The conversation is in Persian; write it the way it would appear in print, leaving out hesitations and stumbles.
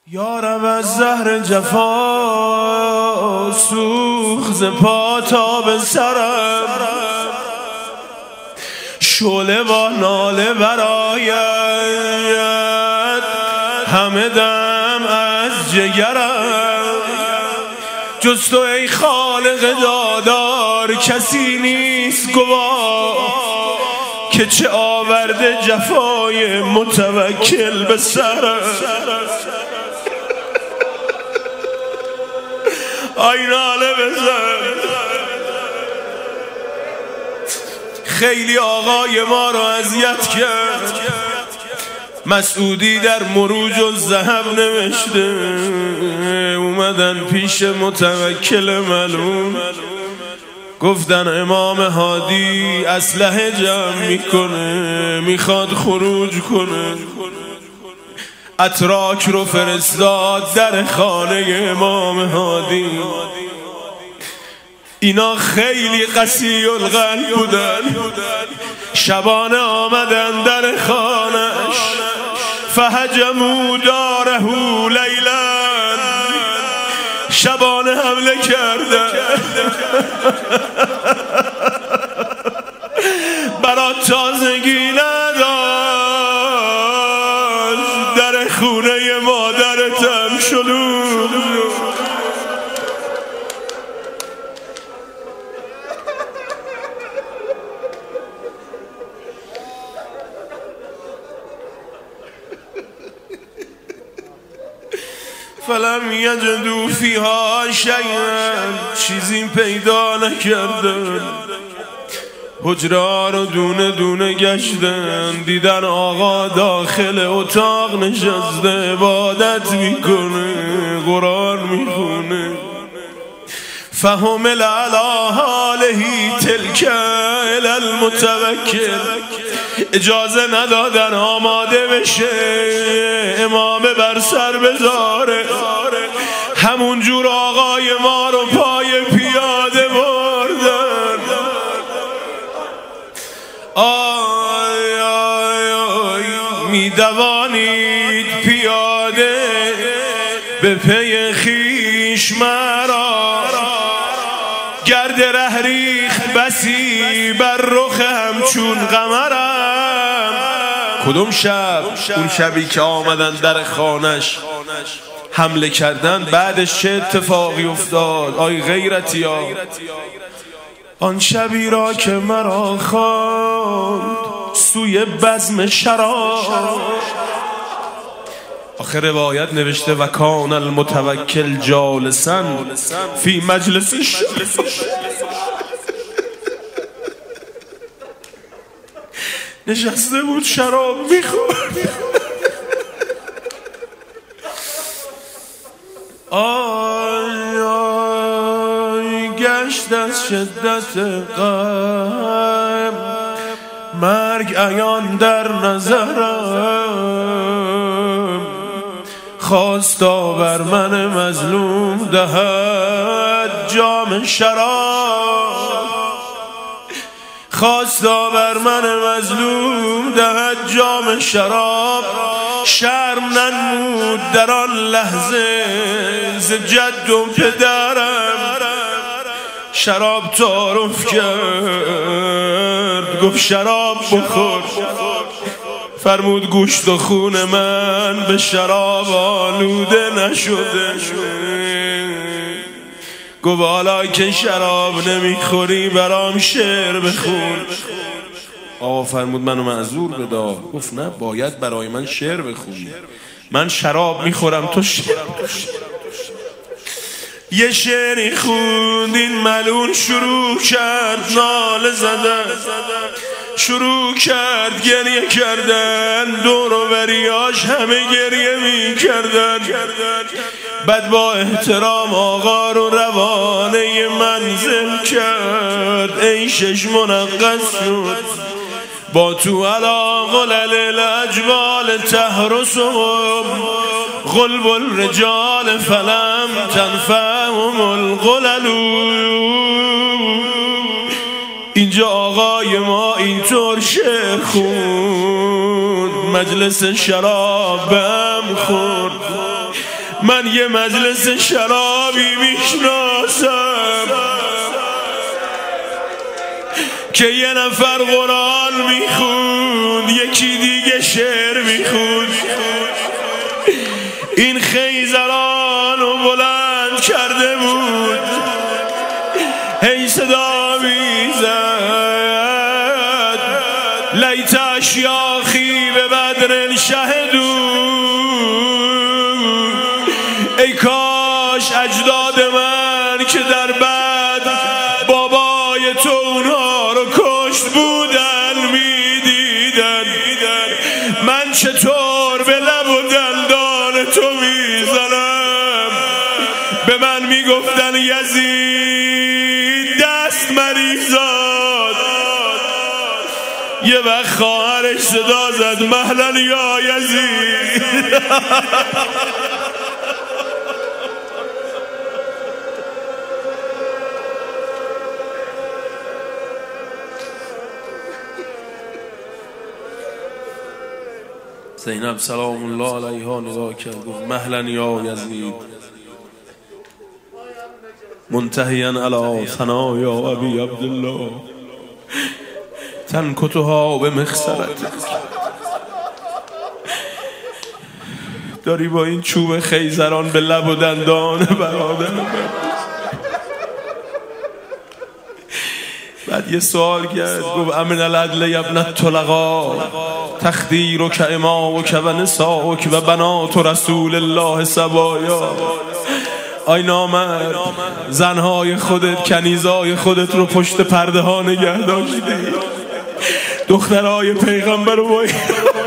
یارم از زهر جفا سوخت ز پا تا به سرم، شعله با ناله برآید همه دم از جگرم. جز تو ای خالق دادار کسی نیست گواه، که چه آورده جفای متوکل به سرم. آی ناله بزن، خیلی آقای ما رو اذیت کرد. مسعودی در مروج و ذهب نوشته، اومدن پیش متوکل ملعون، گفتن امام هادی اسلحه جمع میکنه، میخواد خروج کنه. اتراک رو فرستاد در خانه امام هادی. اینا خیلی قسی القلب بودن، شبانه آمدن در خانش. فهجموا داره لیلا، شبانه حمله کردن. برا تازگی نداشت، در خونه مادرتم شلوغ. فلم یجدوا فیها شیئا، چیزی پیدا نکردن. حجره رو دونه دونه گشتن، دیدن آقا داخل اتاق نشسته عبادت میکنه، قرآن میخونه. فحمل علی حاله تلک الی المتوکل، اجازه ندادن آماده بشه امامه بر سر بذاره. همون جور آقای ما رو پای پیاده بردن. آی آی آی میدوانید پیاده به پی خویش مرا، گرد ره ریخت بسی بر رخ همچون قمرم. کدوم شب؟ اون شبی که آمدن در خانش حمله کردن. بعدش چه اتفاقی افتاد آی غیرتی ها؟ آن شبی را که مرا خواند سوی بزم شراب، آخر روایت نوشته و کان المتوکل جالسا فی مجلس الشراب. نشسته بود شراب میخورد. آی آی گشت از شدت غم، مرگ عیان در نظرم. خواستا بر من مظلوم دهد جام شراب، خواستا بر من مظلوم دهد جام شراب. شرم ننمود در آن لحظه ز جد و پدرم، شراب تعارف کرد گفت شراب بخور. فرمود گوشت و خون من به شراب آلوده نشده. گفت حالا که شراب نمیخوری برام شعر بخون. آقا فرمود منو معذور بدا. گفت نه، باید برای من شعر بخونی، من شراب میخورم تو شعر. یه شعری خوند این ملعون، شروع کرد ناله زدن، شروع کرد گریه کردن. دور و بریاش همه گریه می کردن. بعد با احترام آقا رو روانه منزل کرد. عیشش منغص شد با تو علا غلل الاجبال تحرسهم غلب الرجال فلم تنفعهم الغلل. اینجا آقای ما اینطور شعر خوند، مجلس شرابم خورد. من یه مجلس شرابی میشناسم که یه نفر قرآن میخوند، یکی دیگه شعر میخوند. این خیزران رو بلند کرده بود، هی صدا میزد لیت اشیاخی به بدر شهدو، ای کاش اجداد من که در بدر بابای تو اونها رو کشت بودن میدیدن. من چطور به لب و دندان تو میزنم؟ به من میگفتن یزید دست مریضاد. یه وقت خواهرش صدا زد مهلا یا یزید. زینب سلام الله علیها نگاه کرد گفت مهلا یا یزید، منتهیا علی ثنایا ابی عبدالله تنکتها به مخصرتک. داری با این چوب خیزران به لب و دندان برادر من. بعد یه سوال کرد گفت امن العدل یبن الطلقا تخدیرک اماک و نساک و بنات رسول الله سبایا. آی نامرد، زنهای خودت کنیزای خودت رو پشت پرده ها نگه داشتی، دخترهای پیغمبر رو